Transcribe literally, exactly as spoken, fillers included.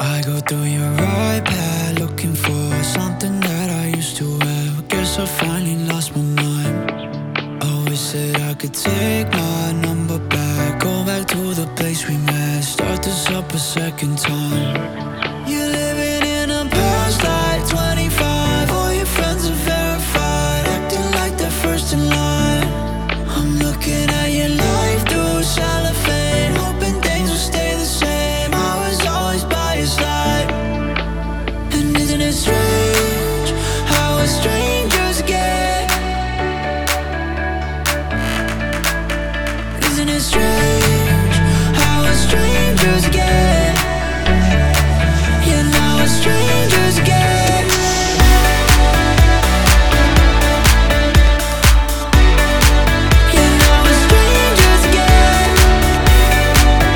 I go through your iPad looking for something that I used to have. Guess I finally lost my mind. Always said I could take my number back, go back to the place we met, start this up a second time.